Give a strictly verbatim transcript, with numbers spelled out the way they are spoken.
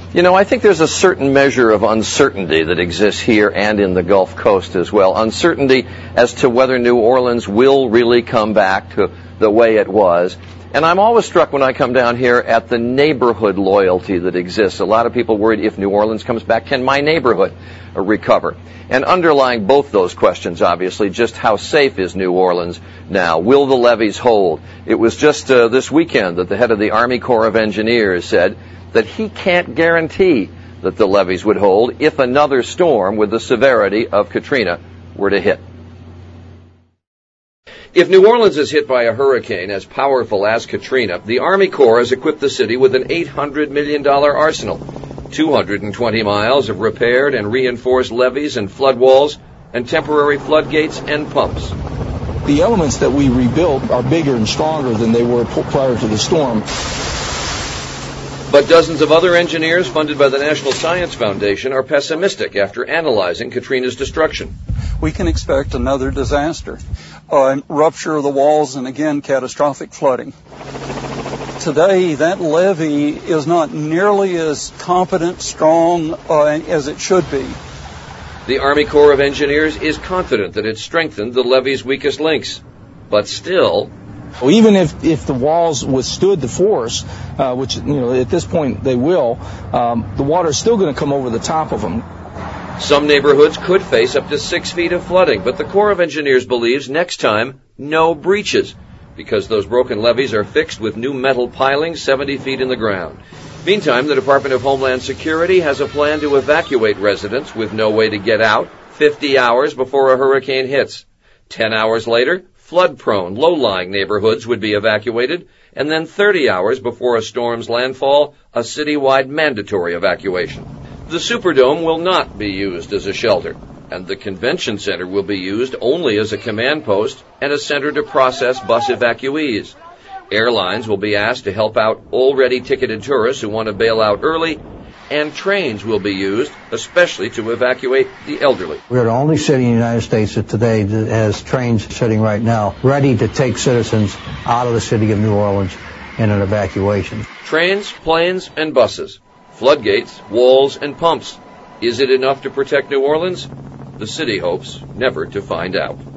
You know, I think there's a certain measure of uncertainty that exists here and in the Gulf Coast as well. Uncertainty as to whether New Orleans will really come back to the way it was. And I'm always struck when I come down here at the neighborhood loyalty that exists. A lot of people worried, if New Orleans comes back, can my neighborhood recover? And underlying both those questions, obviously, just how safe is New Orleans now? Will the levees hold? It was just uh, this weekend that the head of the Army Corps of Engineers said that he can't guarantee that the levees would hold if another storm with the severity of Katrina were to hit. If New Orleans is hit by a hurricane as powerful as Katrina, the Army Corps has equipped the city with an eight hundred million dollars arsenal, two hundred twenty miles of repaired and reinforced levees and flood walls, and temporary floodgates and pumps. The elements that we rebuilt are bigger and stronger than they were prior to the storm. But dozens of other engineers funded by the National Science Foundation are pessimistic after analyzing Katrina's destruction. We can expect another disaster, uh, rupture of the walls, and again, catastrophic flooding. Today, that levee is not nearly as competent, strong uh, as it should be. The Army Corps of Engineers is confident that it strengthened the levee's weakest links. But still, well, even if, if the walls withstood the force, uh, which, you know, at this point they will, um, the water is still going to come over the top of them. Some neighborhoods could face up to six feet of flooding, but the Corps of Engineers believes next time, no breaches, because those broken levees are fixed with new metal pilings seventy feet in the ground. Meantime, the Department of Homeland Security has a plan to evacuate residents with no way to get out fifty hours before a hurricane hits. Ten hours later, flood-prone, low-lying neighborhoods would be evacuated, and then thirty hours before a storm's landfall, a citywide mandatory evacuation. The Superdome will not be used as a shelter, and the convention center will be used only as a command post and a center to process bus evacuees. Airlines will be asked to help out already ticketed tourists who want to bail out early, and trains will be used, especially to evacuate the elderly. We're the only city in the United States that today that has trains sitting right now ready to take citizens out of the city of New Orleans in an evacuation. Trains, planes, and buses. Floodgates, walls, and pumps. Is it enough to protect New Orleans? The city hopes never to find out.